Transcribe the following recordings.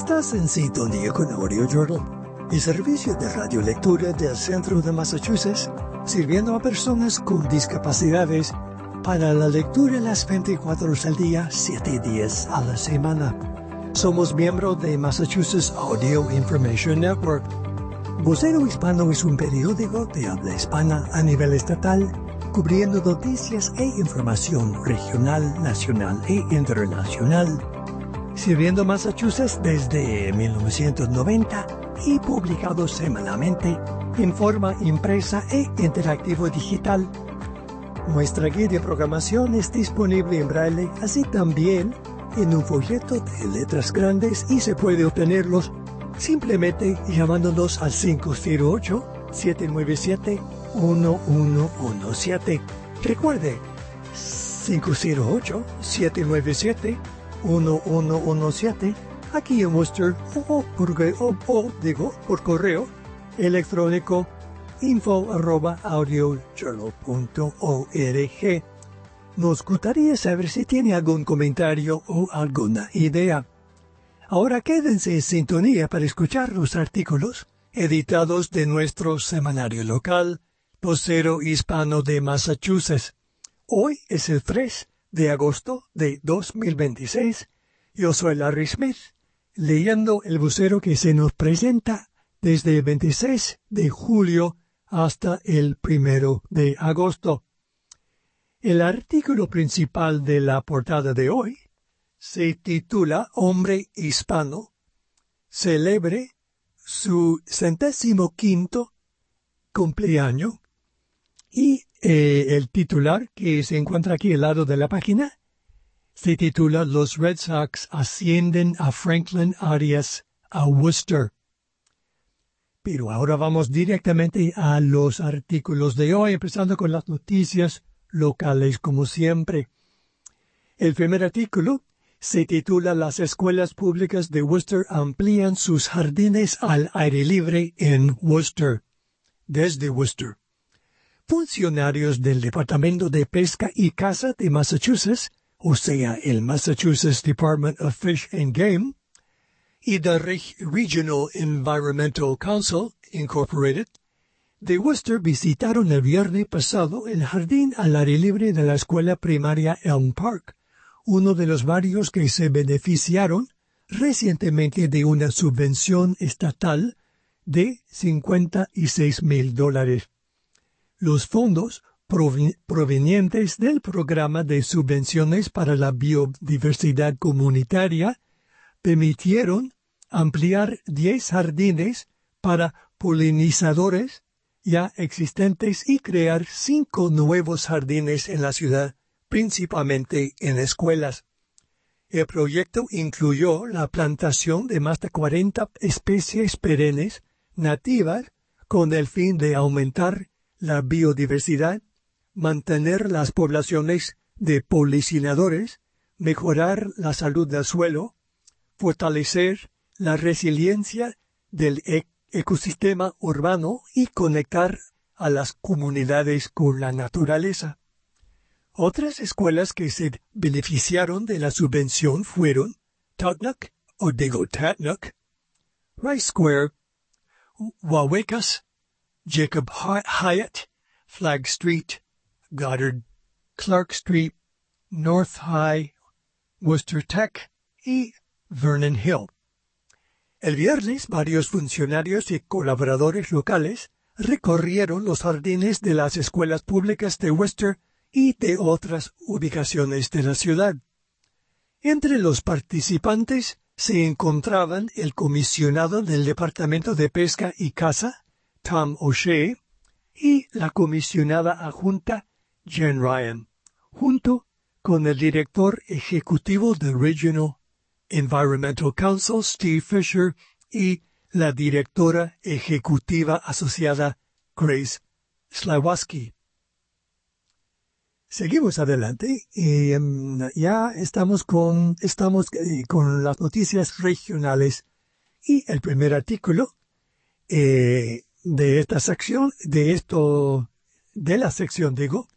Estás en sintonía con Audio Journal, el servicio de radiolectura del centro de Massachusetts, sirviendo a personas con discapacidades para la lectura las 24 horas al día, 7 días a la semana. Somos miembros de Massachusetts Audio Information Network. Vocero Hispano es un periódico de habla hispana a nivel estatal, cubriendo noticias e información regional, nacional e internacional, sirviendo Massachusetts desde 1990 y publicado semanalmente en forma impresa e interactivo digital. Nuestra guía de programación es disponible en braille, así también en un folleto de letras grandes, y se puede obtenerlos simplemente llamándonos al 508-797-1117. Recuerde, 508-797-1117, aquí en Worcester, o por correo electrónico info@audiojournal.org. Nos gustaría saber si tiene algún comentario o alguna idea. Ahora quédense en sintonía para escuchar los artículos editados de nuestro semanario local, Vocero Hispano de Massachusetts. Hoy es el 3 de agosto de 2026. Yo soy Larry Smith, leyendo el vocero que se nos presenta desde el 26 de julio hasta el 1 de agosto. El artículo principal de la portada de hoy se titula Hombre hispano celebre su 105º cumpleaños, y el titular, que se encuentra aquí al lado de la página, se titula Los Red Sox ascienden a Franklin Arias a Worcester. Pero ahora vamos directamente a los artículos de hoy, empezando con las noticias locales como siempre. El primer artículo se titula Las escuelas públicas de Worcester amplían sus jardines al aire libre en Worcester. Desde Worcester, funcionarios del Departamento de Pesca y Caza de Massachusetts, o sea, el Massachusetts Department of Fish and Game, y del Regional Environmental Council, Incorporated, de Worcester visitaron el viernes pasado el jardín al aire libre de la escuela primaria Elm Park, uno de los varios que se beneficiaron recientemente de una subvención estatal de $56,000. Los fondos provenientes del programa de subvenciones para la biodiversidad comunitaria permitieron ampliar 10 jardines para polinizadores ya existentes y crear 5 nuevos jardines en la ciudad, principalmente en escuelas. El proyecto incluyó la plantación de más de 40 especies perennes nativas con el fin de aumentar la biodiversidad, mantener las poblaciones de polinizadores, mejorar la salud del suelo, fortalecer la resiliencia del ecosistema urbano y conectar a las comunidades con la naturaleza. Otras escuelas que se beneficiaron de la subvención fueron Tatnuck, Rice Square, Wawecas, Jacob Hyatt, Flag Street, Goddard, Clark Street, North High, Worcester Tech y Vernon Hill. El viernes, varios funcionarios y colaboradores locales recorrieron los jardines de las escuelas públicas de Worcester y de otras ubicaciones de la ciudad. Entre los participantes se encontraban el comisionado del Departamento de Pesca y Caza, Tom O'Shea, y la comisionada adjunta, Jen Ryan, junto con el director ejecutivo del Regional Environmental Council, Steve Fisher, y la directora ejecutiva asociada, Grace Slawoski. Seguimos adelante y ya estamos con las noticias regionales, y el primer artículo de esta sección, de la sección,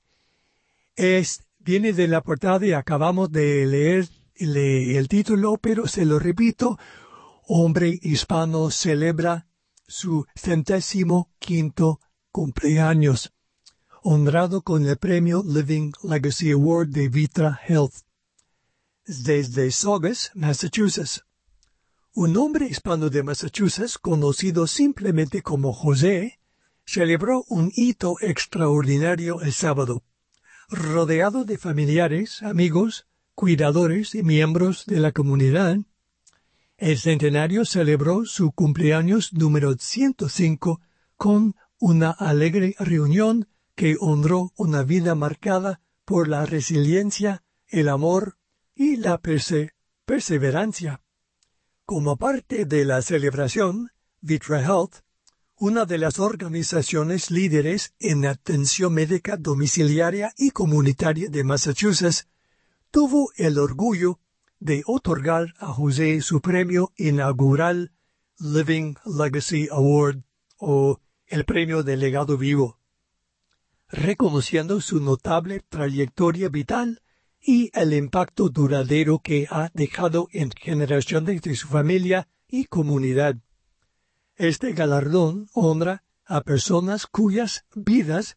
viene de la portada y acabamos de leer el título, pero se lo repito. hombre hispano celebra su 105º cumpleaños, honrado con el premio Living Legacy Award de Vitra Health. Desde Saugus, Massachusetts. Un hombre hispano de Massachusetts, conocido simplemente como José, celebró un hito extraordinario el sábado. Rodeado de familiares, amigos, cuidadores y miembros de la comunidad, el centenario celebró su cumpleaños número 105 con una alegre reunión que honró una vida marcada por la resiliencia, el amor y la perseverancia. Como parte de la celebración, Vitra Health, una de las organizaciones líderes en atención médica domiciliaria y comunitaria de Massachusetts, tuvo el orgullo de otorgar a José su premio inaugural Living Legacy Award, o el premio de legado vivo, reconociendo su notable trayectoria vital y el impacto duradero que ha dejado en generaciones de su familia y comunidad. Este galardón honra a personas cuyas vidas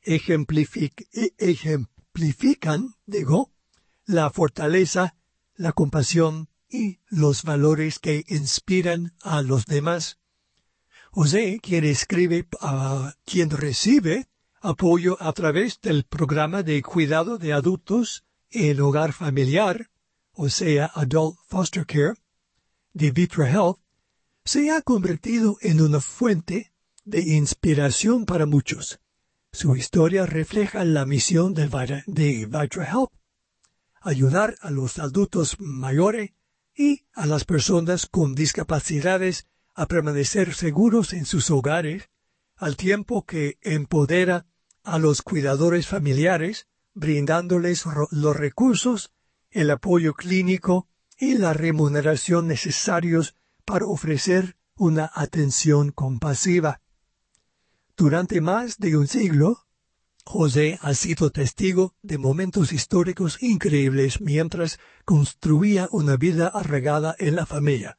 ejemplifican, la fortaleza, la compasión y los valores que inspiran a los demás. José, quien escribe a quien recibe apoyo a través del programa de cuidado de adultos en hogar familiar, o sea, Adult Foster Care, de Vitra Health, se ha convertido en una fuente de inspiración para muchos. Su historia refleja la misión de Vitra Health: ayudar a los adultos mayores y a las personas con discapacidades a permanecer seguros en sus hogares, al tiempo que empodera a los cuidadores familiares, brindándoles los recursos, el apoyo clínico y la remuneración necesarios para ofrecer una atención compasiva. Durante más de un siglo, José ha sido testigo de momentos históricos increíbles mientras construía una vida arraigada en la familia.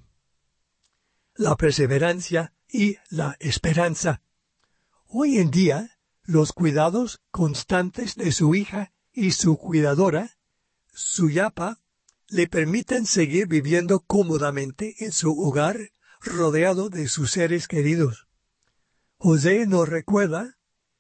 La perseverancia y la esperanza. Hoy en día, los cuidados constantes de su hija y su cuidadora, Suyapa, le permiten seguir viviendo cómodamente en su hogar, rodeado de sus seres queridos. José nos recuerda,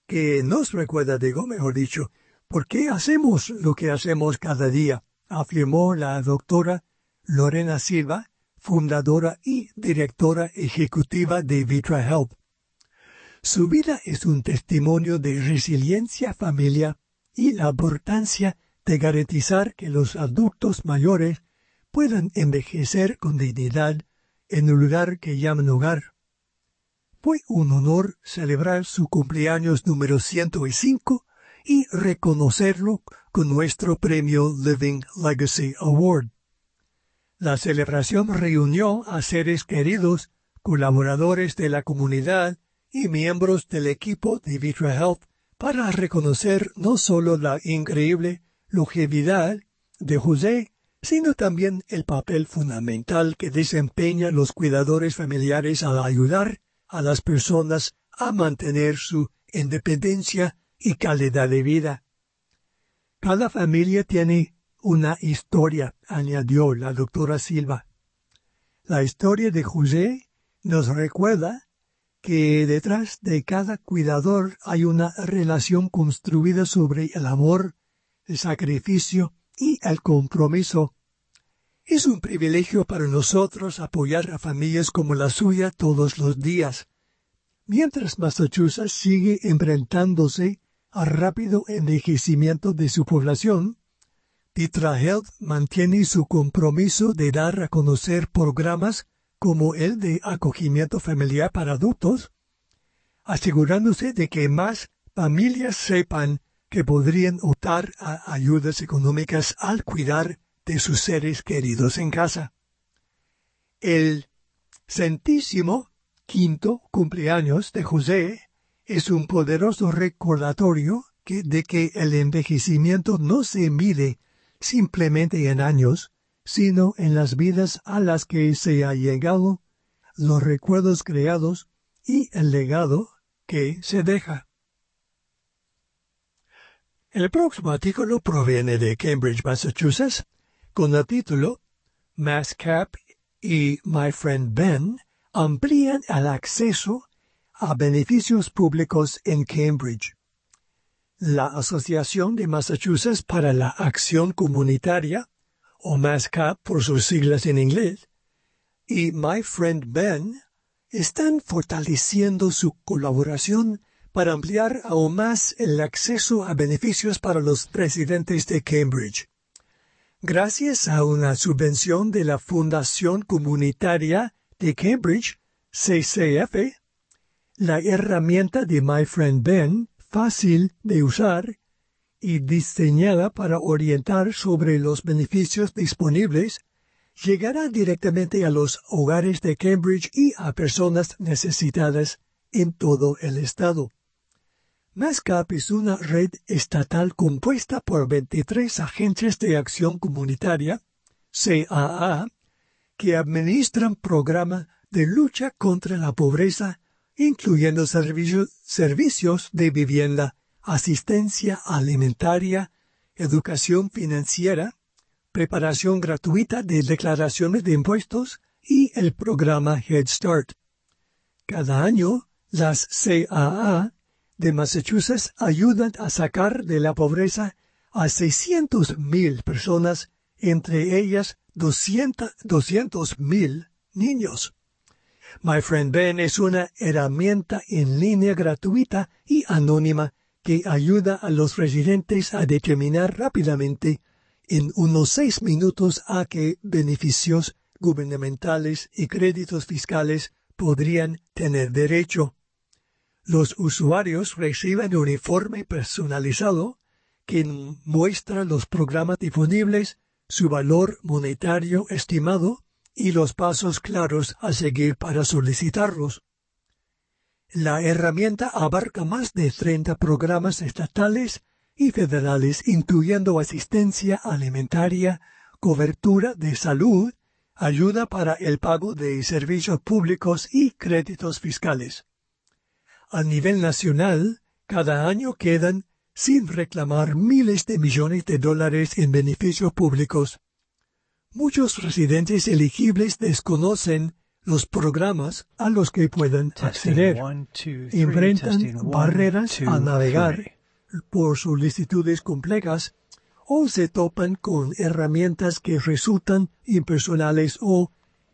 ¿por qué hacemos lo que hacemos cada día?, afirmó la doctora Lorena Silva, fundadora y directora ejecutiva de Vitra Health. Su vida es un testimonio de resiliencia familiar y la importancia de garantizar que los adultos mayores puedan envejecer con dignidad en un lugar que llaman hogar. Fue un honor celebrar su cumpleaños número 105 y reconocerlo con nuestro premio Living Legacy Award. La celebración reunió a seres queridos, colaboradores de la comunidad y miembros del equipo de Vitra Health para reconocer no solo la increíble longevidad de José, sino también el papel fundamental que desempeñan los cuidadores familiares al ayudar a las personas a mantener su independencia y calidad de vida. Cada familia tiene una historia, añadió la doctora Silva. La historia de José nos recuerda que detrás de cada cuidador hay una relación construida sobre el amor, el sacrificio y el compromiso. Es un privilegio para nosotros apoyar a familias como la suya todos los días. Mientras Massachusetts sigue enfrentándose al rápido envejecimiento de su población, Vitra Health mantiene su compromiso de dar a conocer programas como el de acogimiento familiar para adultos, asegurándose de que más familias sepan que podrían optar a ayudas económicas al cuidar de sus seres queridos en casa. El 105º cumpleaños de José es un poderoso recordatorio de que el envejecimiento no se mide simplemente en años, sino en las vidas a las que se ha llegado, los recuerdos creados y el legado que se deja. El próximo artículo proviene de Cambridge, Massachusetts, con el título MASCAP y My Friend Ben amplían el acceso a beneficios públicos en Cambridge. La Asociación de Massachusetts para la Acción Comunitaria, o MASCAP por sus siglas en inglés, y My Friend Ben están fortaleciendo su colaboración para ampliar aún más el acceso a beneficios para los residentes de Cambridge. Gracias a una subvención de la Fundación Comunitaria de Cambridge, CCF, la herramienta de My Friend Ben, fácil de usar y diseñada para orientar sobre los beneficios disponibles, llegará directamente a los hogares de Cambridge y a personas necesitadas en todo el estado. MASCAP es una red estatal compuesta por 23 agentes de acción comunitaria, CAA, que administran programas de lucha contra la pobreza, incluyendo servicios de vivienda, asistencia alimentaria, educación financiera, preparación gratuita de declaraciones de impuestos y el programa Head Start. Cada año, las CAA de Massachusetts ayudan a sacar de la pobreza a 600,000 personas, entre ellas 200,000 niños. My Friend Ben es una herramienta en línea gratuita y anónima que ayuda a los residentes a determinar rápidamente, en unos 6 minutos, a qué beneficios gubernamentales y créditos fiscales podrían tener derecho. Los usuarios reciben un informe personalizado que muestra los programas disponibles, su valor monetario estimado y los pasos claros a seguir para solicitarlos. La herramienta abarca más de 30 programas estatales y federales, incluyendo asistencia alimentaria, cobertura de salud, ayuda para el pago de servicios públicos y créditos fiscales. A nivel nacional, cada año quedan sin reclamar miles de millones de dólares en beneficios públicos. Muchos residentes elegibles desconocen los programas a los que pueden acceder. Enfrentan barreras al navegar por solicitudes complejas o se topan con herramientas que resultan impersonales o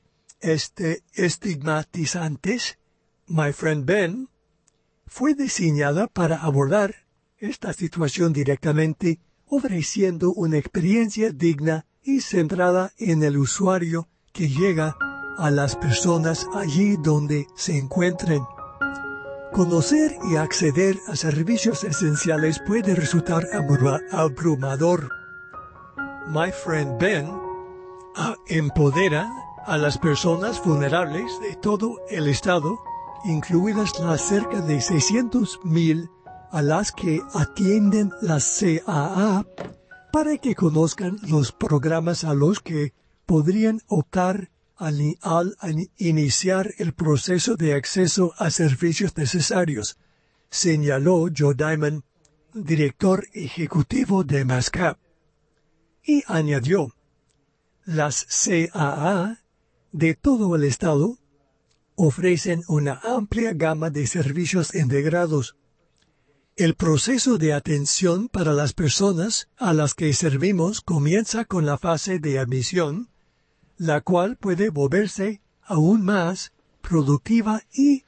estigmatizantes. My Friend Ben fue diseñada para abordar esta situación directamente, ofreciendo una experiencia digna y centrada en el usuario que llega a las personas allí donde se encuentren. Conocer y acceder a servicios esenciales puede resultar abrumador. My Friend Ben empodera a las personas vulnerables de todo el estado, incluidas las cerca de 600,000 a las que atienden las CAA, para que conozcan los programas a los que podrían optar al iniciar el proceso de acceso a servicios necesarios, señaló Joe Diamond, director ejecutivo de MASCAP. Y añadió, las CAA de todo el estado ofrecen una amplia gama de servicios integrados. El proceso de atención para las personas a las que servimos comienza con la fase de admisión, la cual puede volverse aún más productiva y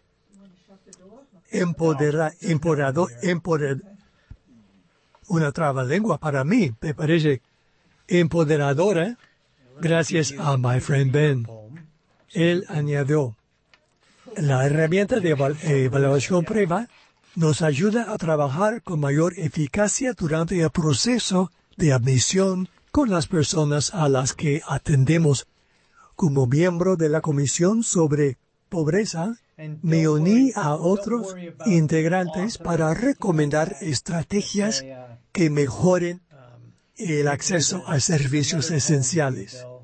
una trabalengua para mí, me parece empoderadora, gracias a My Friend Ben. Él añadió, la herramienta de evaluación prueba nos ayuda a trabajar con mayor eficacia durante el proceso de admisión con las personas a las que atendemos. Como miembro de la Comisión sobre Pobreza, me uní a otros integrantes para recomendar estrategias que mejoren el acceso a servicios esenciales.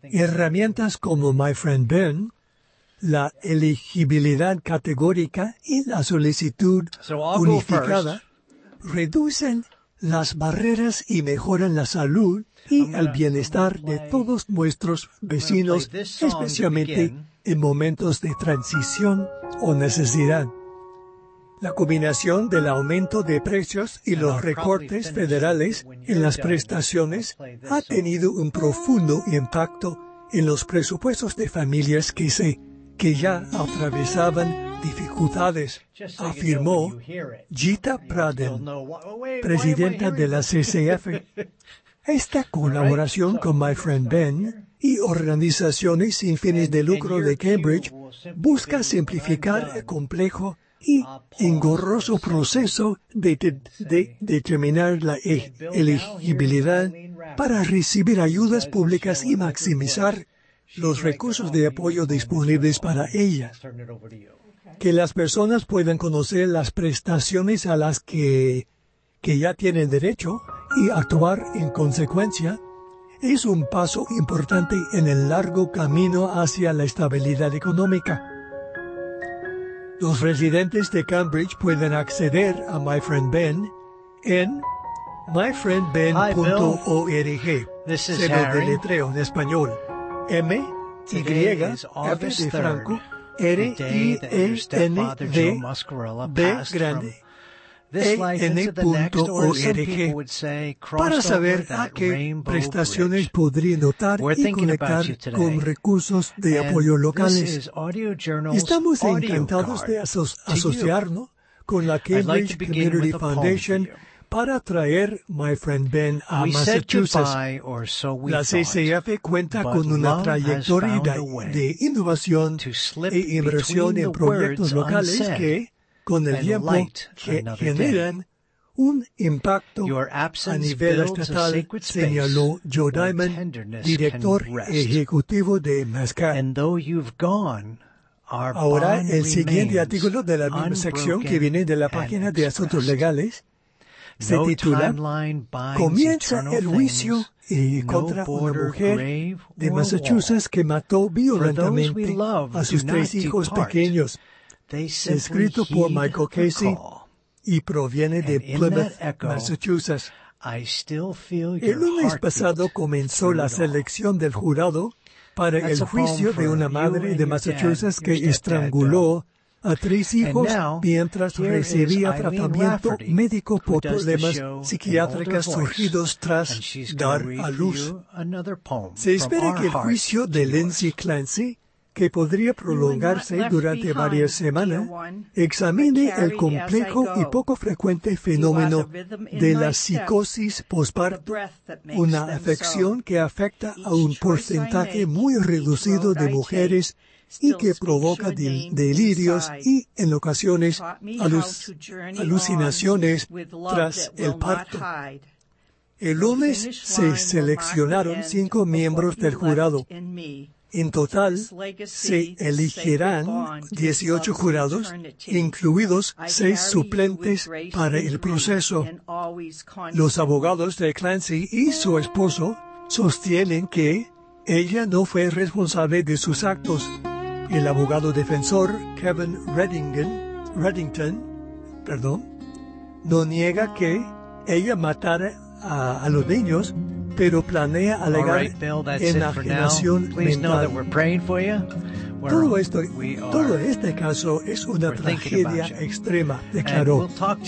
Herramientas como My Friend Ben, la elegibilidad categórica y la solicitud unificada reducen las barreras y mejoran la salud y el bienestar de todos nuestros vecinos, especialmente en momentos de transición o necesidad. La combinación del aumento de precios y los recortes federales en las prestaciones ha tenido un profundo impacto en los presupuestos de familias que ya atravesaban dificultades, afirmó Gita Pradhan, presidenta de la CCF. Esta colaboración con My Friend Ben y organizaciones sin fines de lucro de Cambridge busca simplificar el complejo y engorroso proceso de determinar la elegibilidad para recibir ayudas públicas y maximizar los recursos de apoyo disponibles para ellas. Que las personas puedan conocer las prestaciones a las que ya tienen derecho y actuar en consecuencia es un paso importante en el largo camino hacia la estabilidad económica. Los residentes de Cambridge pueden acceder a My Friend Ben en myfriendben.org. Se lo deletreo en español. M-Y-F de Franco, R-I-E-N-D-B grande, en.org, para saber a qué prestaciones podrían optar y conectar con recursos de apoyo locales. Estamos encantados de asociarnos con la Cambridge Community Foundation para traer My Friend Ben a Massachusetts. La CCF cuenta con una trayectoria de innovación e inversión en proyectos locales que, con el tiempo, generan un impacto a nivel estatal, señaló Joe Diamond, director ejecutivo de MASCA. Ahora, el siguiente artículo de la misma sección que viene de la página de Asuntos Legales se titula Comienza el juicio contra una mujer de Massachusetts que mató violentamente a sus 3 hijos pequeños, escrito por Michael Casey y proviene de Plymouth, Massachusetts. El lunes pasado comenzó la selección del jurado para el juicio de una madre de Massachusetts que estranguló a 3 hijos mientras recibía tratamiento médico por problemas psiquiátricos surgidos tras dar a luz. Se espera que el juicio de Lindsay Clancy, que podría prolongarse durante varias semanas, examine el complejo y poco frecuente fenómeno de la psicosis posparto, una afección que afecta a un porcentaje muy reducido de mujeres y que provoca delirios y, en ocasiones, alucinaciones tras el parto. El lunes se seleccionaron 5 miembros del jurado. En total, se elegirán 18 jurados, incluidos 6 suplentes para el proceso. Los abogados de Clancy y su esposo sostienen que ella no fue responsable de sus actos. El abogado defensor Kevin Reddington, no niega que ella matara a los niños, pero planea alegar enajenación mental. Todo este caso es una tragedia extrema, declaró.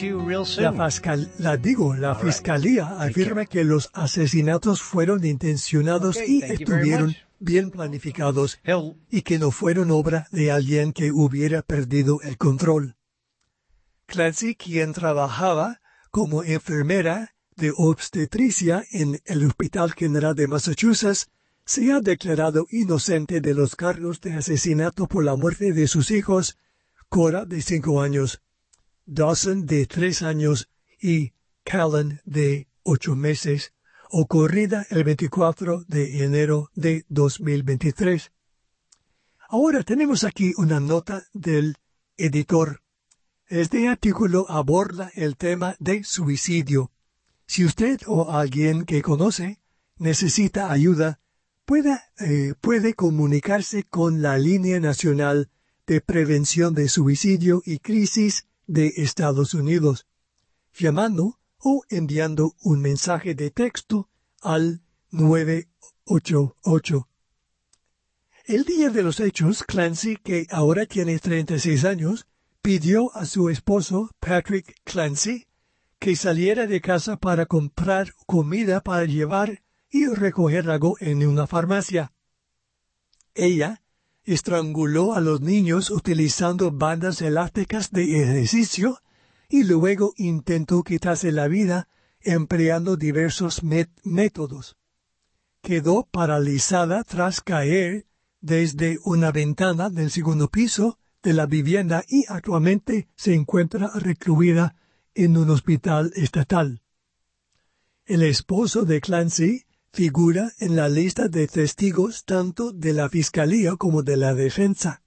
La fiscalía afirma que los asesinatos fueron intencionados y estuvieron bien planificados y que no fueron obra de alguien que hubiera perdido el control. Clancy, quien trabajaba como enfermera de obstetricia en el Hospital General de Massachusetts, se ha declarado inocente de los cargos de asesinato por la muerte de sus hijos, Cora, de 5 años, Dawson, de 3 años, y Callan, de 8 meses, ocurrida el 24 de enero de 2023. Ahora tenemos aquí una nota del editor. Este artículo aborda el tema de suicidio. Si usted o alguien que conoce necesita ayuda, puede comunicarse con la Línea Nacional de Prevención de Suicidio y Crisis de Estados Unidos, llamando o enviando un mensaje de texto al 988. El día de los hechos, Clancy, que ahora tiene 36 años, pidió a su esposo, Patrick Clancy, que saliera de casa para comprar comida para llevar y recoger algo en una farmacia. Ella estranguló a los niños utilizando bandas elásticas de ejercicio y luego intentó quitarse la vida empleando diversos métodos. Quedó paralizada tras caer desde una ventana del segundo piso de la vivienda y actualmente se encuentra recluida en un hospital estatal. El esposo de Clancy figura en la lista de testigos tanto de la Fiscalía como de la defensa.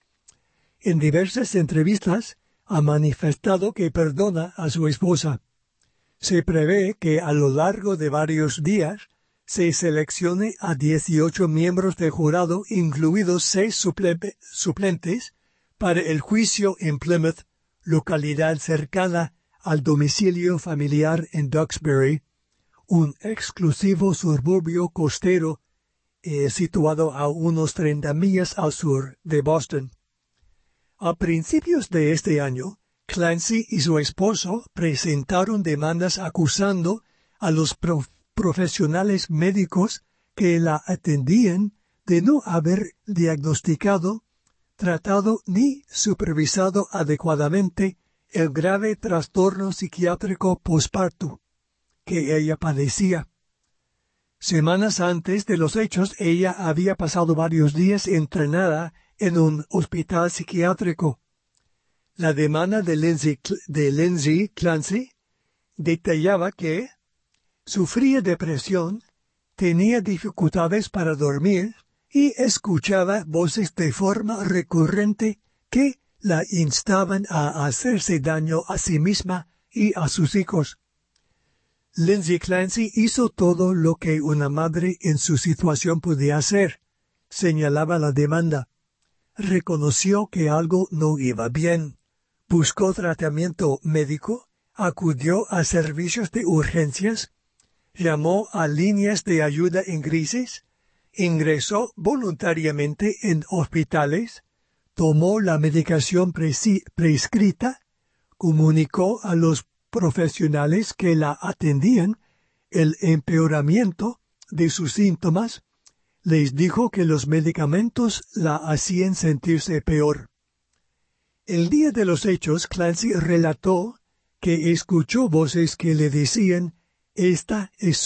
En diversas entrevistas ha manifestado que perdona a su esposa. Se prevé que a lo largo de varios días se seleccione a 18 miembros del jurado, incluidos 6 suplentes, para el juicio en Plymouth, localidad cercana al domicilio familiar en Duxbury, un exclusivo suburbio costero situado a unos 30 millas al sur de Boston. A principios de este año, Clancy y su esposo presentaron demandas acusando a los profesionales médicos que la atendían de no haber diagnosticado, tratado ni supervisado adecuadamente el grave trastorno psiquiátrico posparto que ella padecía. Semanas antes de los hechos, ella había pasado varios días internada en un hospital psiquiátrico. La demanda de Lindsay Clancy detallaba que sufría depresión, tenía dificultades para dormir y escuchaba voces de forma recurrente que la instaban a hacerse daño a sí misma y a sus hijos. Lindsay Clancy hizo todo lo que una madre en su situación podía hacer, señalaba la demanda. Reconoció que algo no iba bien, buscó tratamiento médico, acudió a servicios de urgencias, llamó a líneas de ayuda en crisis, ingresó voluntariamente en hospitales, tomó la medicación prescrita, comunicó a los profesionales que la atendían el empeoramiento de sus síntomas, les dijo que los medicamentos la hacían sentirse peor. El día de los hechos, Clancy relató que escuchó voces que le decían: esta es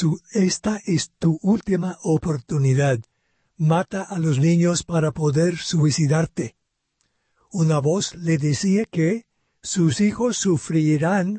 tu última oportunidad. Mata a los niños para poder suicidarte. Una voz le decía que sus hijos sufrirían,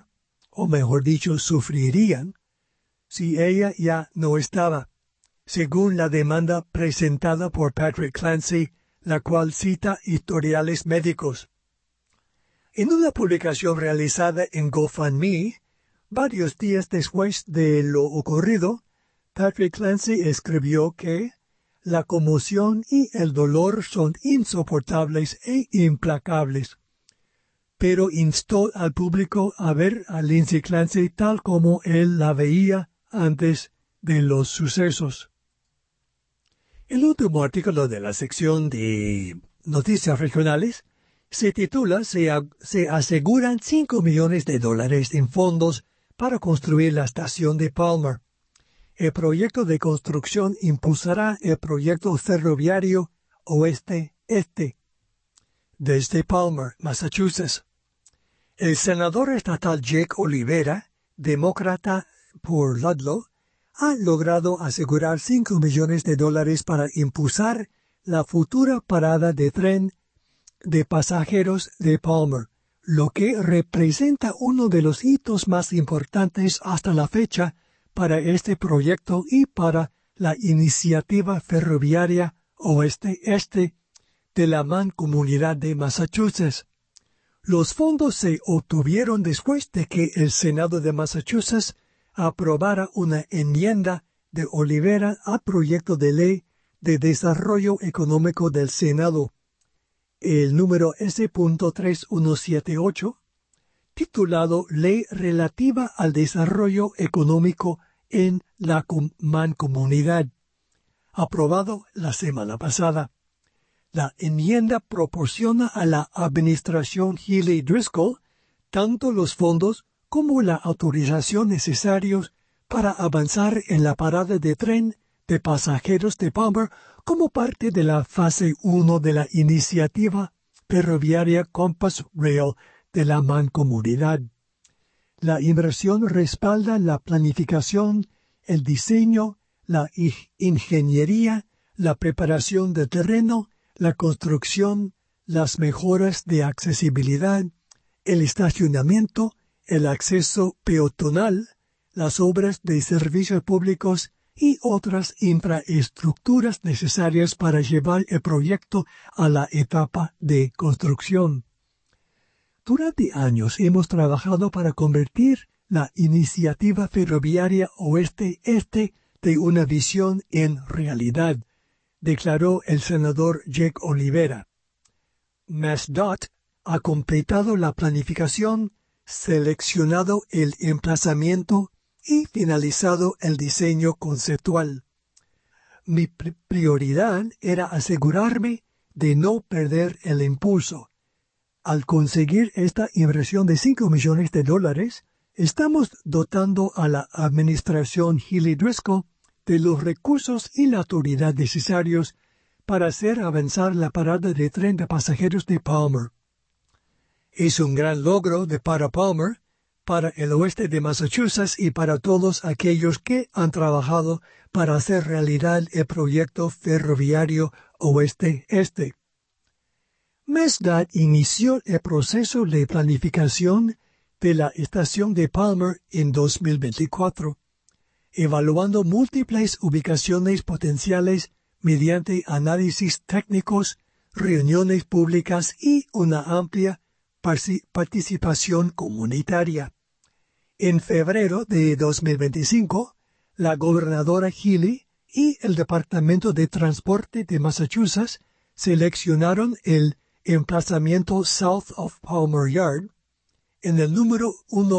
si ella ya no estaba, según la demanda presentada por Patrick Clancy, la cual cita historiales médicos. En una publicación realizada en GoFundMe, varios días después de lo ocurrido, Patrick Clancy escribió que la conmoción y el dolor son insoportables e implacables, pero instó al público a ver a Lindsay Clancy tal como él la veía antes de los sucesos. El último artículo de la sección de Noticias Regionales se titula Se aseguran $5 millones en fondos para construir la estación de Palmer. El proyecto de construcción impulsará el proyecto ferroviario oeste-este desde Palmer, Massachusetts. El senador estatal Jake Olivera, demócrata por Ludlow, ha logrado asegurar $5 millones para impulsar la futura parada de tren de pasajeros de Palmer, lo que representa uno de los hitos más importantes hasta la fecha para este proyecto y para la iniciativa ferroviaria oeste-este de la Mancomunidad de Massachusetts. Los fondos se obtuvieron después de que el Senado de Massachusetts aprobara una enmienda de Olivera al proyecto de ley de Desarrollo Económico del Senado, el número S.3178, titulado Ley Relativa al Desarrollo Económico en la Mancomunidad, aprobado la semana pasada. La enmienda proporciona a la administración Healey-Driscoll tanto los fondos como la autorización necesarios para avanzar en la parada de tren de pasajeros de Palmer como parte de la fase 1 de la iniciativa ferroviaria Compass Rail de la Mancomunidad. La inversión respalda la planificación, el diseño, la ingeniería, la preparación de terreno, la construcción, las mejoras de accesibilidad, el estacionamiento, el acceso peatonal, las obras de servicios públicos y otras infraestructuras necesarias para llevar el proyecto a la etapa de construcción. Durante años hemos trabajado para convertir la iniciativa ferroviaria oeste-este de una visión en realidad, declaró el senador Jake Olivera. MassDOT ha completado la planificación, seleccionado el emplazamiento y finalizado el diseño conceptual. Mi prioridad era asegurarme de no perder el impulso. Al conseguir esta inversión de $5 millones, estamos dotando a la administración Healey-Driscoll de los recursos y la autoridad necesarios para hacer avanzar la parada de tren de pasajeros de Palmer. Es un gran logro para Palmer, para el oeste de Massachusetts y para todos aquellos que han trabajado para hacer realidad el proyecto ferroviario oeste-este. MassDOT inició el proceso de planificación de la estación de Palmer en 2024, evaluando múltiples ubicaciones potenciales mediante análisis técnicos, reuniones públicas y una amplia participación comunitaria. En febrero de 2025, la gobernadora Healey y el Departamento de Transporte de Massachusetts seleccionaron el emplazamiento South of Palmer Yard en el número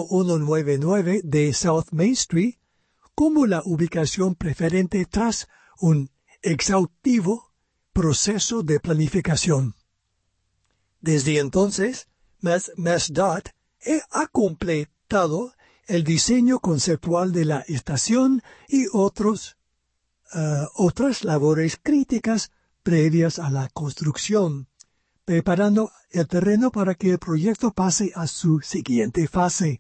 1199 de South Main Street como la ubicación preferente tras un exhaustivo proceso de planificación. Desde entonces, MassDOT ha completado el diseño conceptual de la estación y otras labores críticas previas a la construcción, preparando el terreno para que el proyecto pase a su siguiente fase.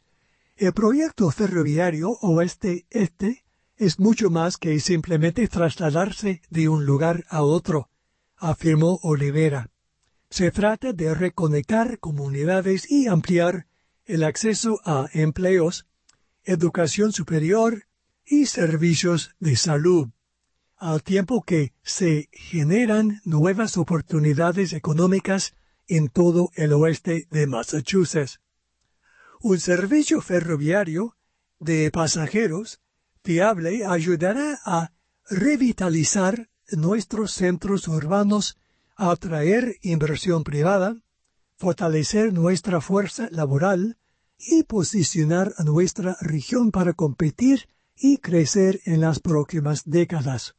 El proyecto ferroviario oeste-este es mucho más que simplemente trasladarse de un lugar a otro, afirmó Olivera. Se trata de reconectar comunidades y ampliar el acceso a empleos, educación superior y servicios de salud, al tiempo que se generan nuevas oportunidades económicas en todo el oeste de Massachusetts. Un servicio ferroviario de pasajeros fiable ayudará a revitalizar nuestros centros urbanos, a atraer inversión privada, fortalecer nuestra fuerza laboral y posicionar a nuestra región para competir y crecer en las próximas décadas.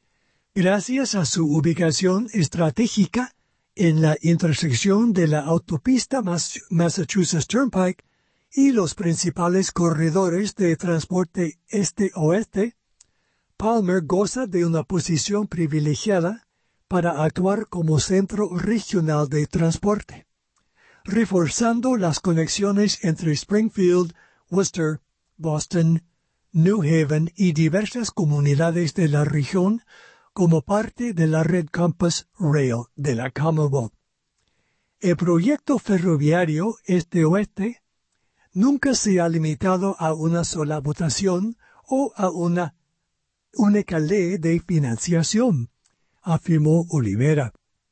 Gracias a su ubicación estratégica en la intersección de la autopista Massachusetts Turnpike y los principales corredores de transporte este-oeste, Palmer goza de una posición privilegiada para actuar como centro regional de transporte, reforzando las conexiones entre Springfield, Worcester, Boston, New Haven y diversas comunidades de la región como parte de la red Compass Rail de la Commonwealth. El proyecto ferroviario este-oeste nunca se ha limitado a una sola votación o a una única ley de financiación, afirmó Olivera.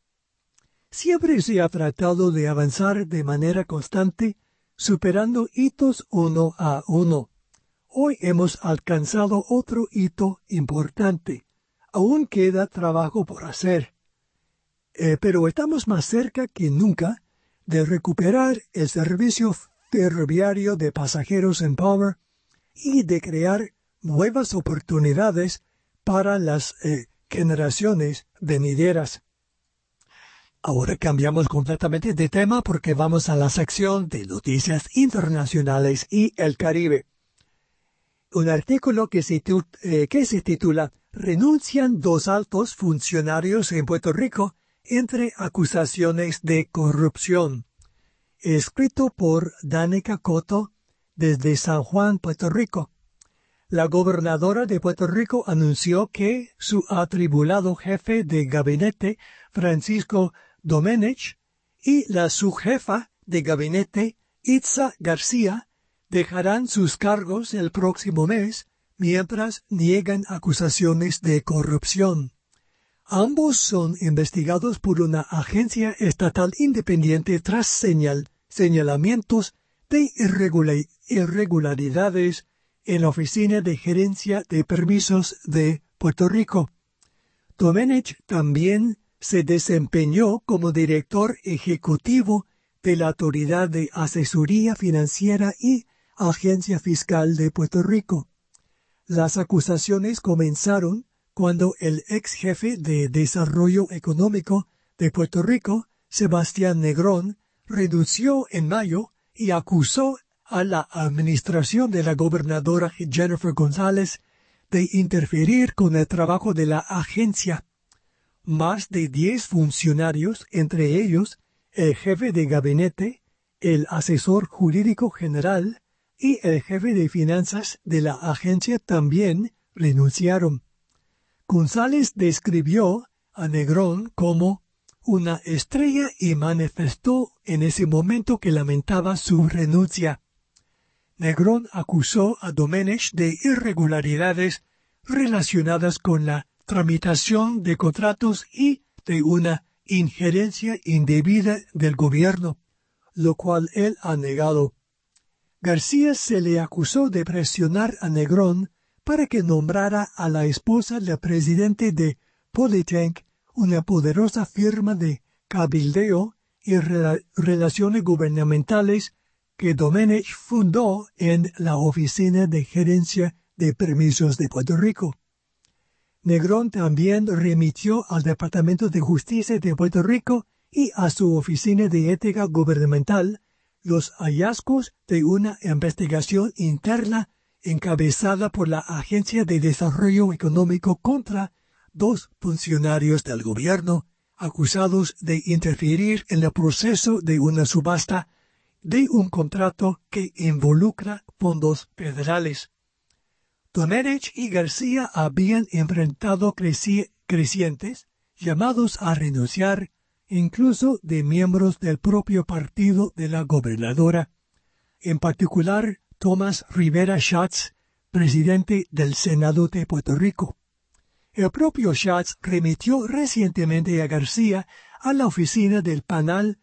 Siempre se ha tratado de avanzar de manera constante, superando hitos uno a uno. Hoy hemos alcanzado otro hito importante, Aún queda trabajo por hacer. Pero estamos más cerca que nunca de recuperar el servicio ferroviario de pasajeros en Palmer y de crear nuevas oportunidades para las generaciones venideras. Ahora cambiamos completamente de tema porque vamos a la sección de noticias internacionales y el Caribe. Un artículo que se titula «Renuncian 2 altos funcionarios en Puerto Rico entre acusaciones de corrupción», escrito por Danica Cotto desde San Juan, Puerto Rico. La gobernadora de Puerto Rico anunció que su atribulado jefe de gabinete, Francisco Domenech, y la subjefa de gabinete, Itza García, dejarán sus cargos el próximo mes mientras niegan acusaciones de corrupción. Ambos son investigados por una agencia estatal independiente tras señalamientos de irregularidades en la Oficina de Gerencia de Permisos de Puerto Rico. Domenech también se desempeñó como director ejecutivo de la Autoridad de Asesoría Financiera y Agencia Fiscal de Puerto Rico. Las acusaciones comenzaron cuando el ex jefe de Desarrollo Económico de Puerto Rico, Sebastián Negrón, renunció en mayo y acusó a la administración de la gobernadora Jennifer González de interferir con el trabajo de la agencia. Más de 10 funcionarios, entre ellos el jefe de gabinete, el asesor jurídico general y el jefe de finanzas de la agencia también renunciaron. González describió a Negrón como una estrella y manifestó en ese momento que lamentaba su renuncia. Negrón acusó a Domenech de irregularidades relacionadas con la tramitación de contratos y de una injerencia indebida del gobierno, lo cual él ha negado. García se le acusó de presionar a Negrón para que nombrara a la esposa del presidente de Polytank, una poderosa firma de cabildeo y relaciones gubernamentales que Domenech fundó en la Oficina de Gerencia de Permisos de Puerto Rico. Negrón también remitió al Departamento de Justicia de Puerto Rico y a su Oficina de Ética Gubernamental los hallazgos de una investigación interna encabezada por la Agencia de Desarrollo Económico contra 2 funcionarios del gobierno acusados de interferir en el proceso de una subasta de un contrato que involucra fondos federales. Domenech y García habían enfrentado crecientes llamados a renunciar, incluso de miembros del propio partido de la gobernadora, en particular Tomás Rivera Schatz, presidente del Senado de Puerto Rico. El propio Schatz remitió recientemente a García a la oficina del panel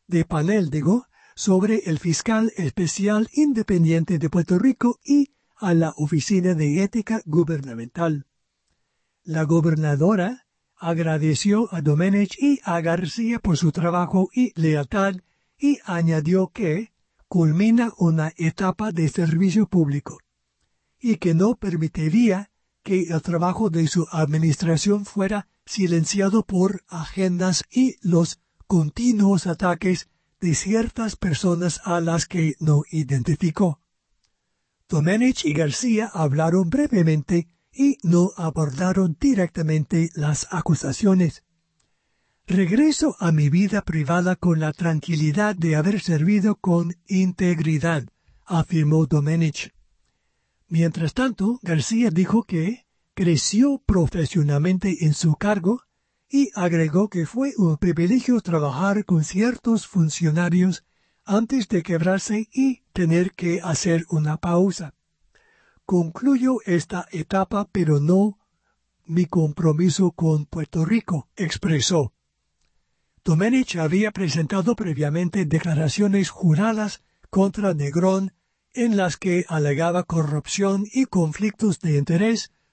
sobre el fiscal especial independiente de Puerto Rico y a la Oficina de Ética Gubernamental. La gobernadora agradeció a Domenech y a García por su trabajo y lealtad y añadió que culmina una etapa de servicio público y que no permitiría que el trabajo de su administración fuera silenciado por agendas y los continuos ataques de ciertas personas a las que no identificó. Domenech y García hablaron brevemente y no abordaron directamente las acusaciones. Regreso a mi vida privada con la tranquilidad de haber servido con integridad, afirmó Domenech. Mientras tanto, García dijo que creció profesionalmente en su cargo y agregó que fue un privilegio trabajar con ciertos funcionarios antes de quebrarse y tener que hacer una pausa. Concluyo esta etapa, pero no mi compromiso con Puerto Rico, expresó. Domenech había presentado previamente declaraciones juradas contra Negrón en las que alegaba corrupción y conflictos de interés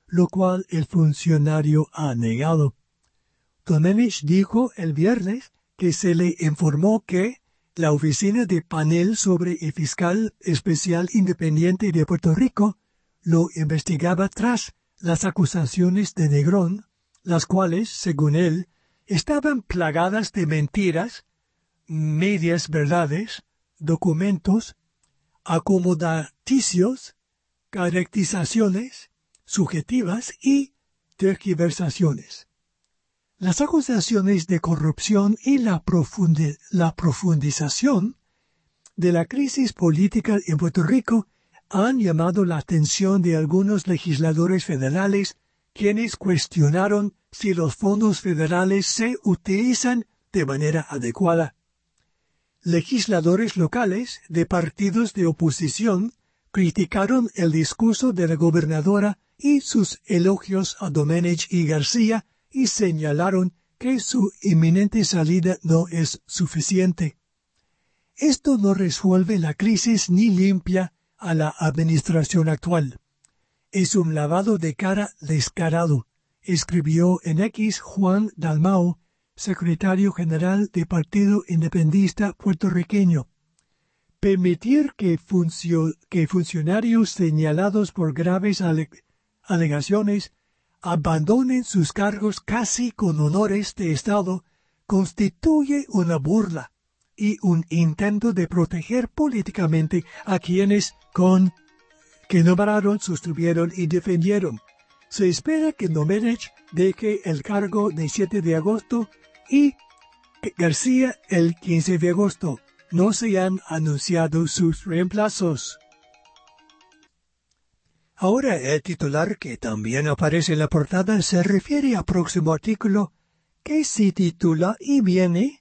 lo cual el funcionario ha negado. Domenech dijo el viernes que se le informó que la Oficina de Panel sobre el Fiscal Especial Independiente de Puerto Rico lo investigaba tras las acusaciones de Negrón, las cuales, según él, estaban plagadas de mentiras, medias verdades, documentos, acomodaticios, caracterizaciones subjetivas y tergiversaciones. Las acusaciones de corrupción y la profundización de la crisis política en Puerto Rico han llamado la atención de algunos legisladores federales, quienes cuestionaron si los fondos federales se utilizan de manera adecuada. Legisladores locales de partidos de oposición criticaron el discurso de la gobernadora y sus elogios a Domenech y García y señalaron que su inminente salida no es suficiente. Esto no resuelve la crisis ni limpia a la administración actual. Es un lavado de cara descarado, escribió en X Juan Dalmau, secretario general del Partido Independentista puertorriqueño. Permitir que funcionarios señalados por graves alegaciones abandonen sus cargos casi con honores de Estado constituye una burla y un intento de proteger políticamente a quienes que nombraron, sostuvieron y defendieron. Se espera que Domenech deje el cargo el 7 de agosto y García el 15 de agosto. No se han anunciado sus reemplazos. Ahora el titular que también aparece en la portada se refiere al próximo artículo que se titula y viene,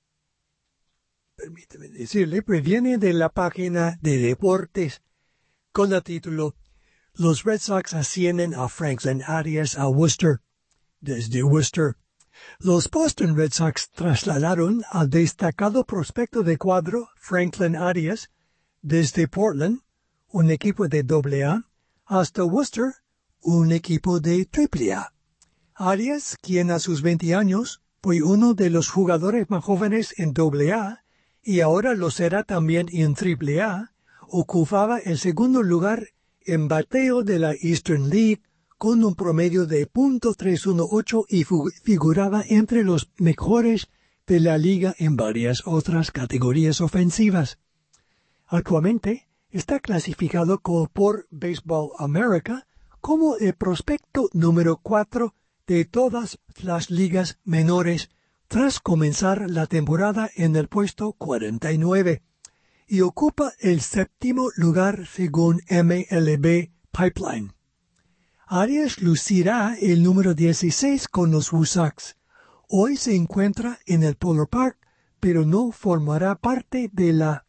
permítame decirle, proviene de la página de deportes con el título Los Red Sox ascienden a Franklin Arias a Worcester. Desde Worcester, los Boston Red Sox trasladaron al destacado prospecto de cuadro Franklin Arias desde Portland, un equipo de AA, hasta Worcester, un equipo de AAA. Arias, quien a sus 20 años fue uno de los jugadores más jóvenes en AA y ahora lo será también en AAA, ocupaba el segundo lugar en bateo de la Eastern League con un promedio de .318 y figuraba entre los mejores de la liga en varias otras categorías ofensivas. Actualmente está clasificado por Baseball America como el prospecto número 4 de todas las ligas menores tras comenzar la temporada en el puesto 49 y ocupa el séptimo lugar según MLB Pipeline. Arias lucirá el número 16 con los Red Sox. Hoy se encuentra en el Polo Park, pero no formará parte de la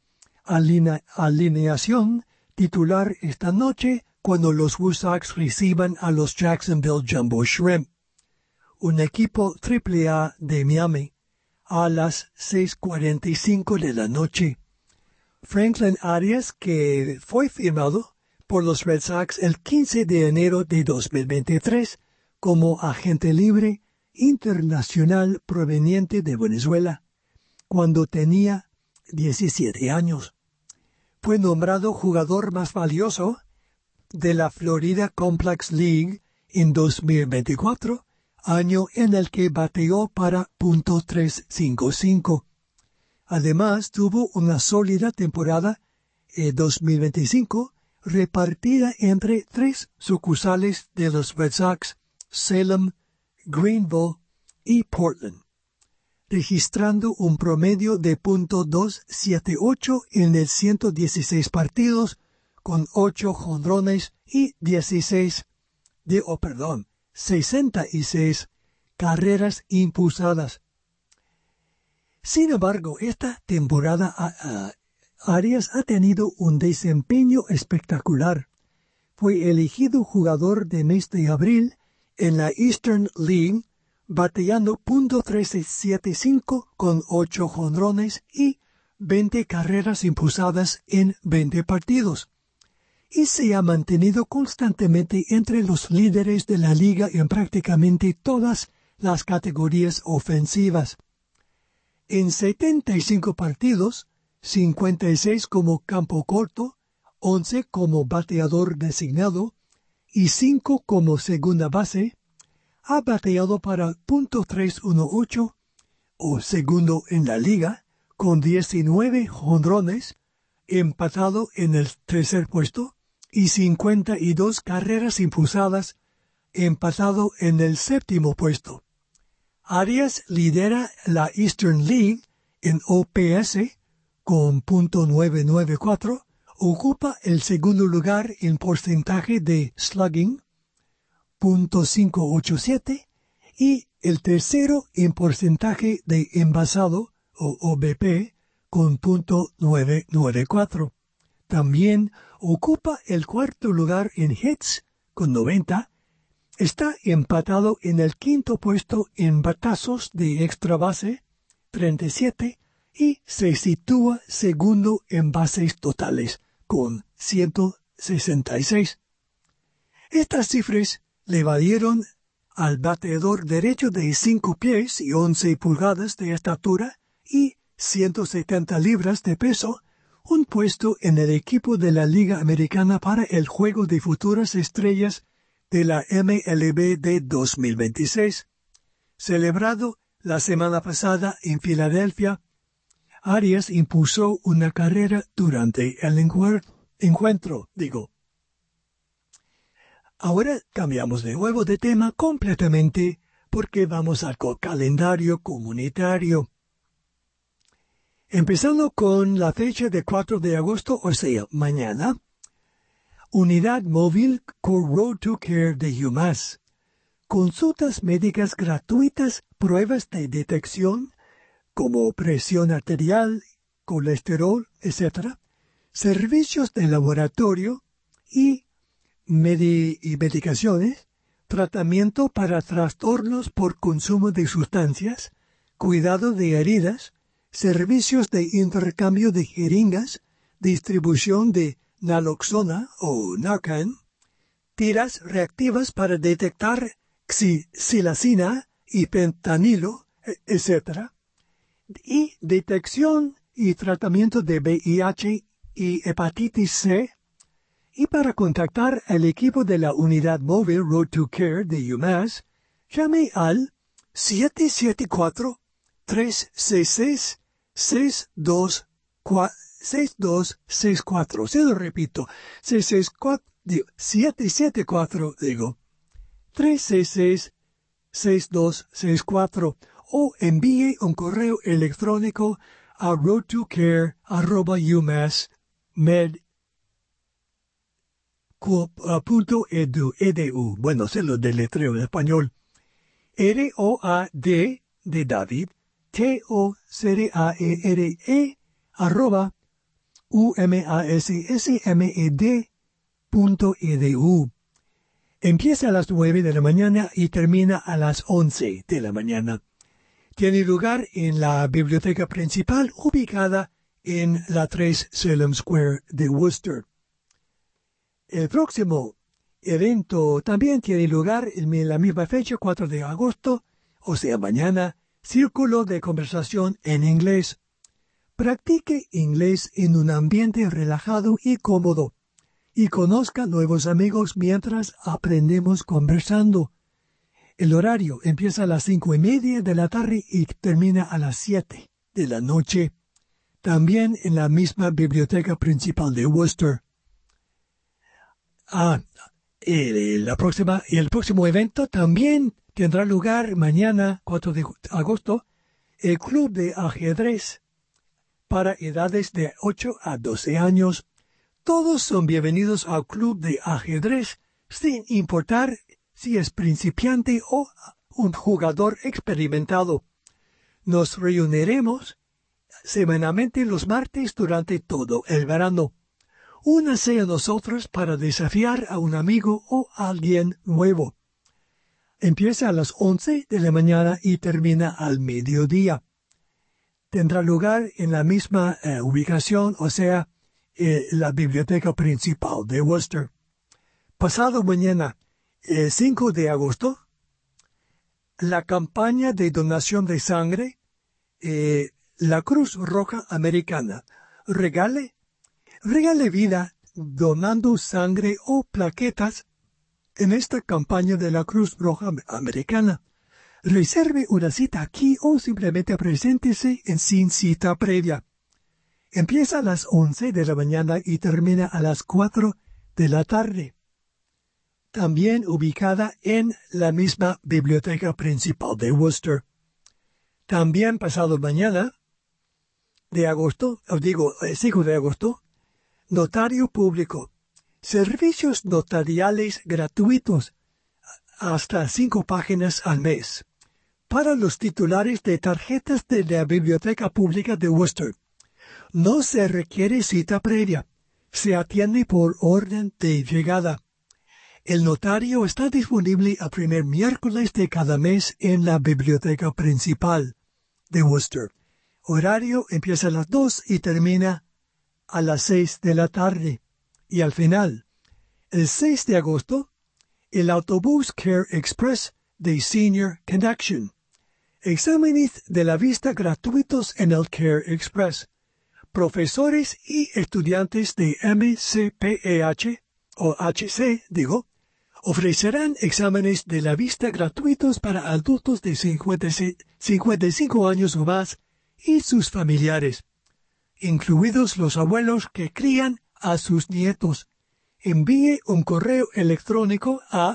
alineación titular esta noche cuando los Red Sox reciban a los Jacksonville Jumbo Shrimp, un equipo AAA de Miami, a las 6:45 de la noche. Franklin Arias, que fue firmado por los Red Sox el 15 de enero de 2023 como agente libre internacional proveniente de Venezuela, cuando tenía 17 años. Fue nombrado jugador más valioso de la Florida Complex League en 2024, año en el que bateó para .355. Además, tuvo una sólida temporada 2025 repartida entre 3 sucursales de los Red Sox, Salem, Greenville y Portland, registrando un promedio de .278 en el 116 partidos, con 8 jonrones y 66 carreras impulsadas. Sin embargo, esta temporada Arias ha tenido un desempeño espectacular. Fue elegido jugador de mes de abril en la Eastern League, bateando .375 con 8 jonrones y 20 carreras impulsadas en 20 partidos. y se ha mantenido constantemente entre los líderes de la liga en prácticamente todas las categorías ofensivas. En 75 partidos, 56 como campo corto, 11 como bateador designado y 5 como segunda base, ha bateado para .318 o segundo en la liga, con 19 jonrones, empatado en el tercer puesto, y 52 carreras impulsadas, empatado en el séptimo puesto. Arias lidera la Eastern League en OPS con .994, ocupa el segundo lugar en porcentaje de slugging, .587, y el tercero en porcentaje de envasado o OBP con .994. También ocupa el cuarto lugar en hits con 90. Está empatado en el quinto puesto en batazos de extra base, 37, y se sitúa segundo en bases totales, con 166. Estas cifras le valieron al bateador derecho de 5 pies y 11 pulgadas de estatura y 170 libras de peso, un puesto en el equipo de la Liga Americana para el Juego de Futuras Estrellas de la MLB de 2026. Celebrado la semana pasada en Filadelfia, Arias impulsó una carrera durante el encuentro. Ahora cambiamos de nuevo de tema completamente porque vamos al calendario comunitario. Empezando con la fecha de 4 de agosto, o sea, mañana, Unidad Móvil con Road to Care de UMass. Consultas médicas gratuitas, pruebas de detección, como presión arterial, colesterol, etc., servicios de laboratorio y medicaciones, tratamiento para trastornos por consumo de sustancias, cuidado de heridas, servicios de intercambio de jeringas, distribución de naloxona o Narcan, tiras reactivas para detectar xilacina y fentanilo, etc., y detección y tratamiento de VIH y hepatitis C. Y para contactar al equipo de la Unidad Móvil Road to Care de UMass, llame al 774-366-6264. Se lo repito, 366-6264. O envíe un correo electrónico a roadtocare@umass.edu. Bueno, se lo deletreo en español. ROAD de David, TOCARE @umassmed.edu. Empieza a las 9 de la mañana y termina a las 11 de la mañana. Tiene lugar en la biblioteca principal ubicada en la 3 Salem Square de Worcester. El próximo evento también tiene lugar en la misma fecha, 4 de agosto, o sea, mañana, Círculo de Conversación en Inglés. Practique inglés en un ambiente relajado y cómodo, y conozca nuevos amigos mientras aprendemos conversando. El horario empieza a las 5:30 de la tarde y termina a las 7 de la noche, también en la misma biblioteca principal de Worcester. El próximo evento también tendrá lugar mañana, 4 de agosto, el Club de Ajedrez para edades de 8 a 12 años. Todos son bienvenidos al Club de Ajedrez, sin importar si es principiante o un jugador experimentado. Nos reuniremos semanalmente los martes durante todo el verano. Únase a nosotros para desafiar a un amigo o a alguien nuevo. Empieza a las 11 de la mañana y termina al mediodía. Tendrá lugar en la misma ubicación, o sea, la biblioteca principal de Worcester. Pasado mañana, 5 de agosto, la campaña de donación de sangre, la Cruz Roja Americana. Regale vida donando sangre o plaquetas en esta campaña de la Cruz Roja Americana. Reserve una cita aquí o simplemente preséntese sin cita previa. Empieza a las 11 de la mañana y termina a las 4 de la tarde. También ubicada en la misma biblioteca principal de Worcester. También pasado mañana, 5 de agosto, notario público. Servicios notariales gratuitos hasta 5 páginas al mes. Para los titulares de tarjetas de la Biblioteca Pública de Worcester. No se requiere cita previa. Se atiende por orden de llegada. El notario está disponible al primer miércoles de cada mes en la biblioteca principal de Worcester. Horario empieza a las 2 y termina a las 6 de la tarde. Y al final, el 6 de agosto, el autobús Care Express de Senior Connection. Exámenes de la vista gratuitos en el Care Express. Profesores y estudiantes de MCPEH, o HC, ofrecerán exámenes de la vista gratuitos para adultos de 55 años o más y sus familiares, incluidos los abuelos que crían a sus nietos. Envíe un correo electrónico a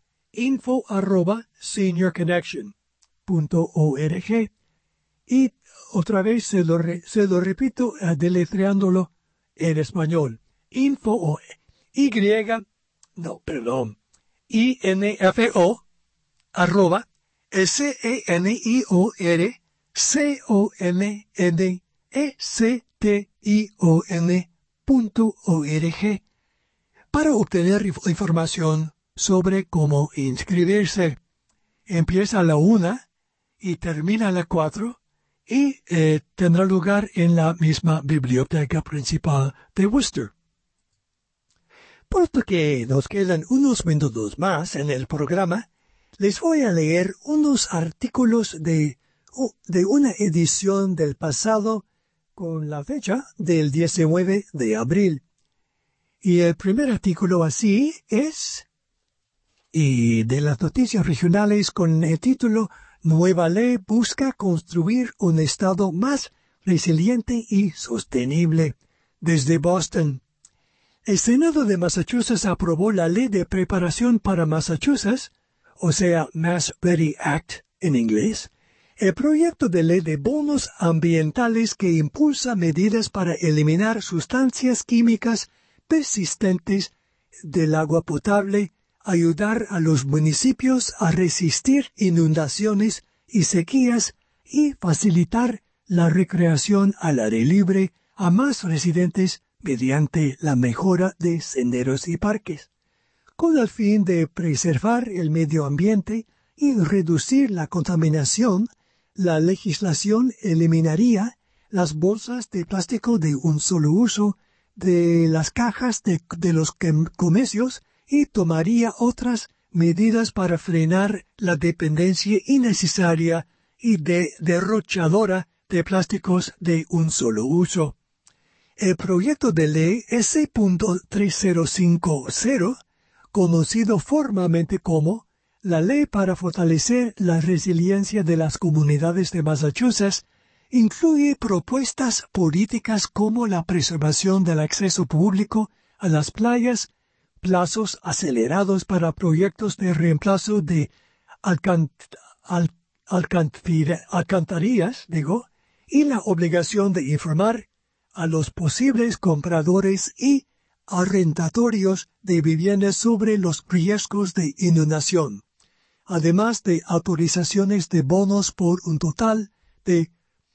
info@seniorconnection.org y otra vez se lo repito deletreándolo en español. Info seniorconnection.org para obtener información sobre cómo inscribirse. Empieza a la 1 y termina a las 4 y tendrá lugar en la misma biblioteca principal de Worcester. Puesto que nos quedan unos minutos más en el programa, les voy a leer unos artículos de una edición del pasado con la fecha del 19 de abril. Y el primer artículo así es, y de las noticias regionales con el título Nueva ley busca construir un estado más resiliente y sostenible. Desde Boston. El Senado de Massachusetts aprobó la Ley de Preparación para Massachusetts, o sea, Mass Ready Act en inglés, el proyecto de ley de bonos ambientales que impulsa medidas para eliminar sustancias químicas persistentes del agua potable, ayudar a los municipios a resistir inundaciones y sequías y facilitar la recreación al aire libre a más residentes mediante la mejora de senderos y parques. Con el fin de preservar el medio ambiente y reducir la contaminación, la legislación eliminaría las bolsas de plástico de un solo uso de las cajas de los comercios y tomaría otras medidas para frenar la dependencia innecesaria y derrochadora de plásticos de un solo uso. El proyecto de ley S.3050, conocido formalmente como la Ley para fortalecer la resiliencia de las comunidades de Massachusetts, incluye propuestas políticas como la preservación del acceso público a las playas, plazos acelerados para proyectos de reemplazo de alcantarillas, y la obligación de informar a los posibles compradores y arrendatorios de viviendas sobre los riesgos de inundación, además de autorizaciones de bonos por un total de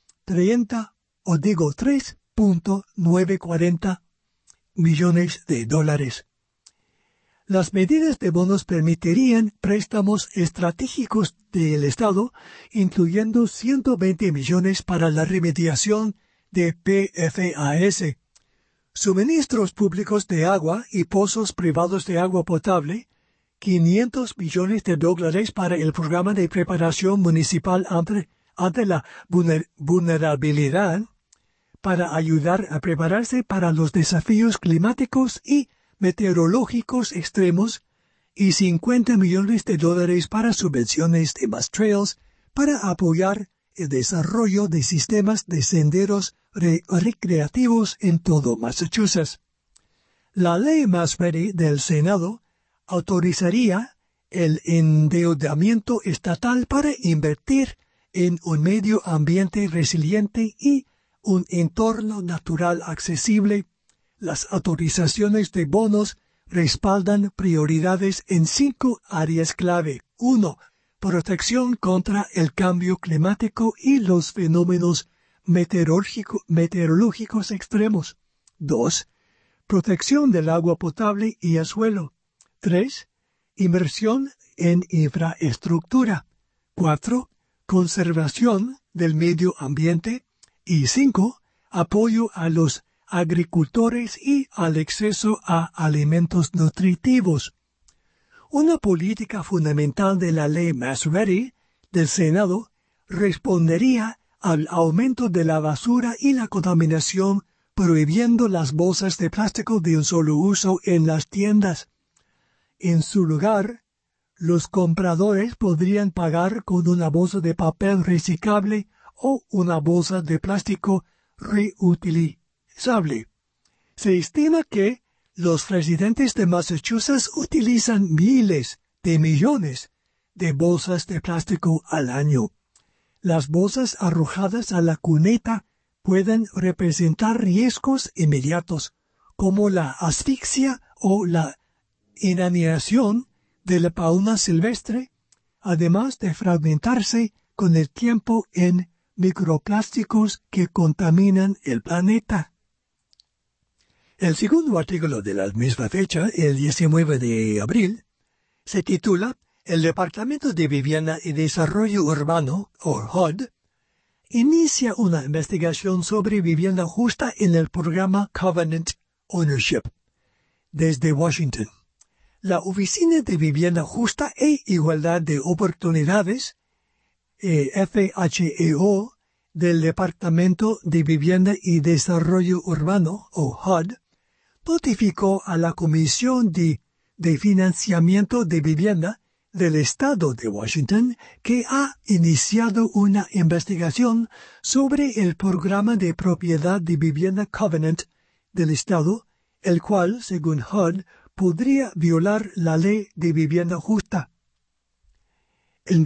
3.940 millones de dólares. Las medidas de bonos permitirían préstamos estratégicos del Estado, incluyendo 120 millones para la remediación de PFAS, Suministros públicos de agua y pozos privados de agua potable, $500 millones para el programa de preparación municipal ante la vulnerabilidad, para ayudar a prepararse para los desafíos climáticos y meteorológicos extremos, y $50 millones para subvenciones de bus trails para apoyar el desarrollo de sistemas de senderos recreativos en todo Massachusetts. La ley Mas-Ready del Senado autorizaría el endeudamiento estatal para invertir en un medio ambiente resiliente y un entorno natural accesible. Las autorizaciones de bonos respaldan prioridades en 5 áreas clave. 1. Protección contra el cambio climático y los fenómenos meteorológicos extremos. 2. Protección del agua potable y el suelo. 3. Inversión en infraestructura. 4. Conservación del medio ambiente. Y 5. Apoyo a los agricultores y al acceso a alimentos nutritivos. Una política fundamental de la ley Mas-Ready del Senado respondería al aumento de la basura y la contaminación, prohibiendo las bolsas de plástico de un solo uso en las tiendas. En su lugar, los compradores podrían pagar con una bolsa de papel reciclable o una bolsa de plástico reutilizable. Se estima que los residentes de Massachusetts utilizan miles de millones de bolsas de plástico al año. Las bolsas arrojadas a la cuneta pueden representar riesgos inmediatos, como la asfixia o la inanición de la fauna silvestre, además de fragmentarse con el tiempo en microplásticos que contaminan el planeta. El segundo artículo de la misma fecha, el 19 de abril, se titula El Departamento de Vivienda y Desarrollo Urbano, o HUD, inicia una investigación sobre vivienda justa en el programa Covenant Ownership. Desde Washington, la Oficina de Vivienda Justa e Igualdad de Oportunidades, FHEO, del Departamento de Vivienda y Desarrollo Urbano, o HUD, notificó a la Comisión de Financiamiento de Vivienda del Estado de Washington que ha iniciado una investigación sobre el programa de propiedad de vivienda Covenant del Estado, el cual, según HUD, podría violar la ley de vivienda justa. En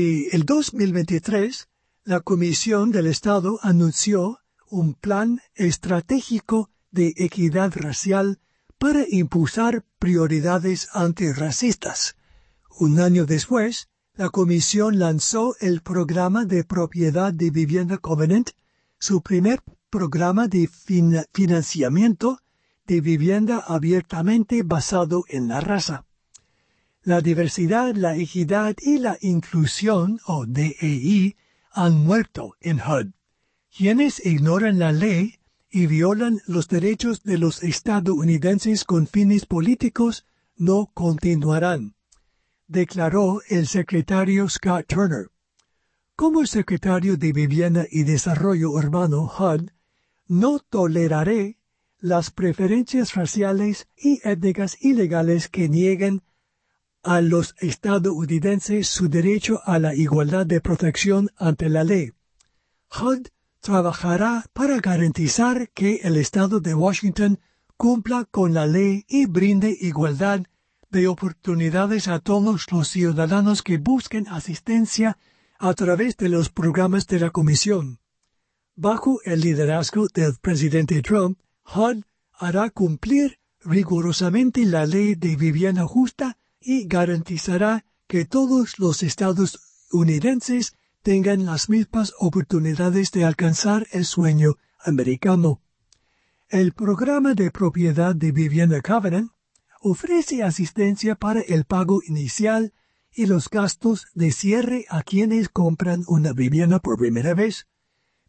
2023, la Comisión del Estado anunció un plan estratégico de equidad racial para impulsar prioridades antirracistas. Un año después, la Comisión lanzó el programa de propiedad de vivienda Covenant, su primer programa de financiamiento de vivienda abiertamente basado en la raza. La diversidad, la equidad y la inclusión, o DEI, han muerto en HUD. Quienes ignoran la ley y violan los derechos de los estadounidenses con fines políticos no continuarán, declaró el secretario Scott Turner. Como secretario de Vivienda y Desarrollo Urbano HUD, no toleraré las preferencias raciales y étnicas ilegales que nieguen a los estadounidenses su derecho a la igualdad de protección ante la ley. HUD trabajará para garantizar que el Estado de Washington cumpla con la ley y brinde igualdad de oportunidades a todos los ciudadanos que busquen asistencia a través de los programas de la Comisión. Bajo el liderazgo del presidente Trump, HUD hará cumplir rigurosamente la ley de vivienda justa y garantizará que todos los estadounidenses tengan las mismas oportunidades de alcanzar el sueño americano. El programa de propiedad de vivienda Covenant ofrece asistencia para el pago inicial y los gastos de cierre a quienes compran una vivienda por primera vez,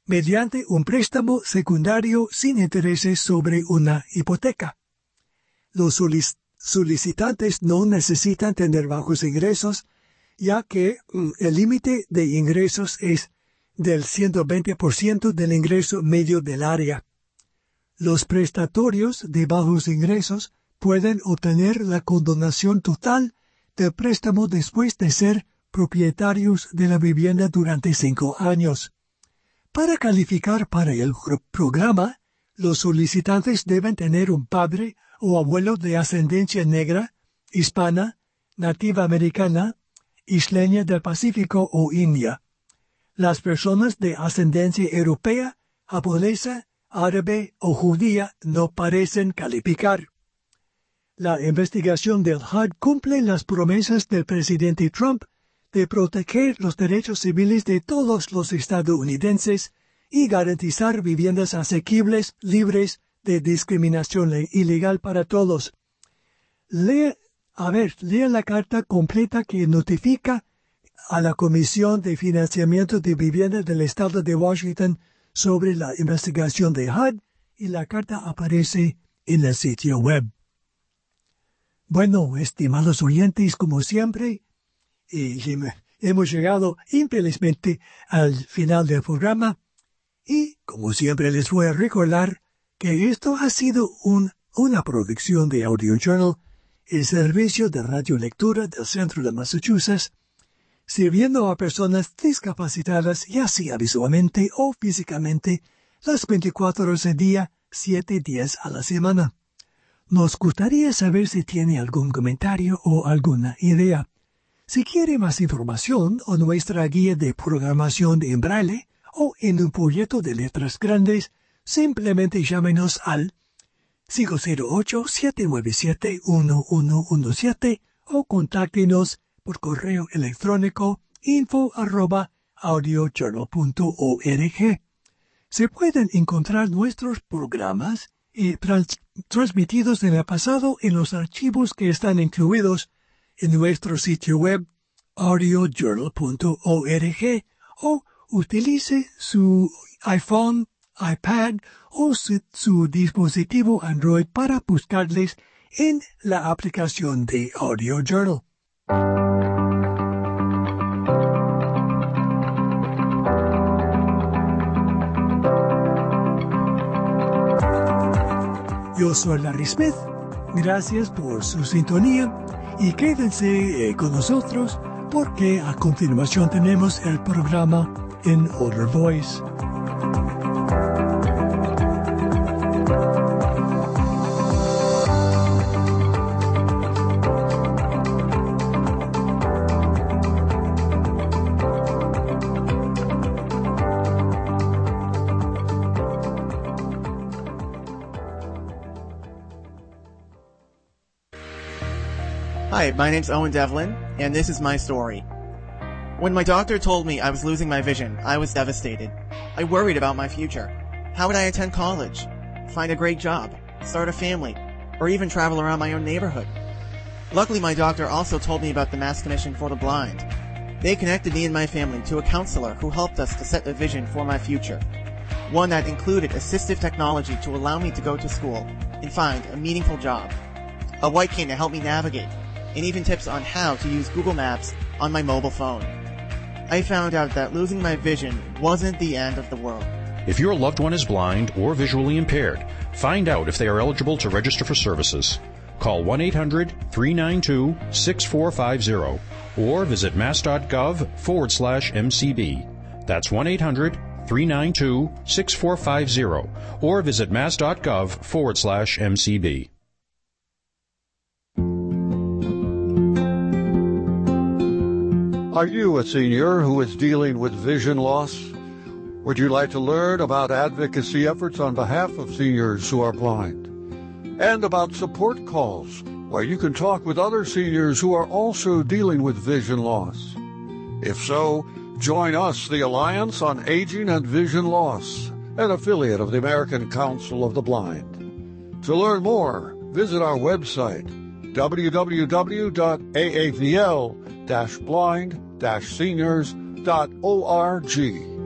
mediante un préstamo secundario sin intereses sobre una hipoteca. Los solicitantes no necesitan tener bajos ingresos, ya que el límite de ingresos es del 120% del ingreso medio del área. Los prestatorios de bajos ingresos pueden obtener la condonación total del préstamo después de ser propietarios de la vivienda durante 5 años. Para calificar para el programa, los solicitantes deben tener un padre o abuelo de ascendencia negra, hispana, nativa americana, isleña del Pacífico o india. Las personas de ascendencia europea, japonesa, árabe o judía no parecen calificar. La investigación del HUD cumple las promesas del presidente Trump de proteger los derechos civiles de todos los estadounidenses y garantizar viviendas asequibles, libres de discriminación ilegal para todos. Lea la carta completa que notifica a la Comisión de Financiamiento de Vivienda del Estado de Washington sobre la investigación de HUD, y la carta aparece en el sitio web. Bueno, estimados oyentes, como siempre, hemos llegado infelizmente al final del programa, y como siempre les voy a recordar que esto ha sido una producción de Audio Journal, el servicio de radiolectura del centro de Massachusetts, sirviendo a personas discapacitadas, ya sea visualmente o físicamente, las 24 horas al día, 7 días a la semana. Nos gustaría saber si tiene algún comentario o alguna idea. Si quiere más información o nuestra guía de programación en braille o en un folleto de letras grandes, simplemente llámenos al 508-797-1117 o contáctenos por correo electrónico info@audiojournal.org. Se pueden encontrar nuestros programas transmitidos en el pasado en los archivos que están incluidos en nuestro sitio web audiojournal.org, o utilice su iPhone, iPad o su dispositivo Android para buscarles en la aplicación de Audio Journal. Yo soy Larry Smith. Gracias por su sintonía y quédense con nosotros porque a continuación tenemos el programa In Older Voice. Hi, my name's Owen Devlin, and this is my story. When my doctor told me I was losing my vision, I was devastated. I worried about my future. How would I attend college, find a great job, start a family, or even travel around my own neighborhood? Luckily, my doctor also told me about the Mass Commission for the Blind. They connected me and my family to a counselor who helped us to set a vision for my future. One that included assistive technology to allow me to go to school and find a meaningful job. A white cane to help me navigate, and even tips on how to use Google Maps on my mobile phone. I found out that losing my vision wasn't the end of the world. If your loved one is blind or visually impaired, find out if they are eligible to register for services. Call 1-800-392-6450 or visit mass.gov/MCB. That's 1-800-392-6450 or visit mass.gov/MCB. Are you a senior who is dealing with vision loss? Would you like to learn about advocacy efforts on behalf of seniors who are blind? And about support calls where you can talk with other seniors who are also dealing with vision loss? If so, join us, the Alliance on Aging and Vision Loss, an affiliate of the American Council of the Blind. To learn more, visit our website, www.aavl-blind-seniors.org.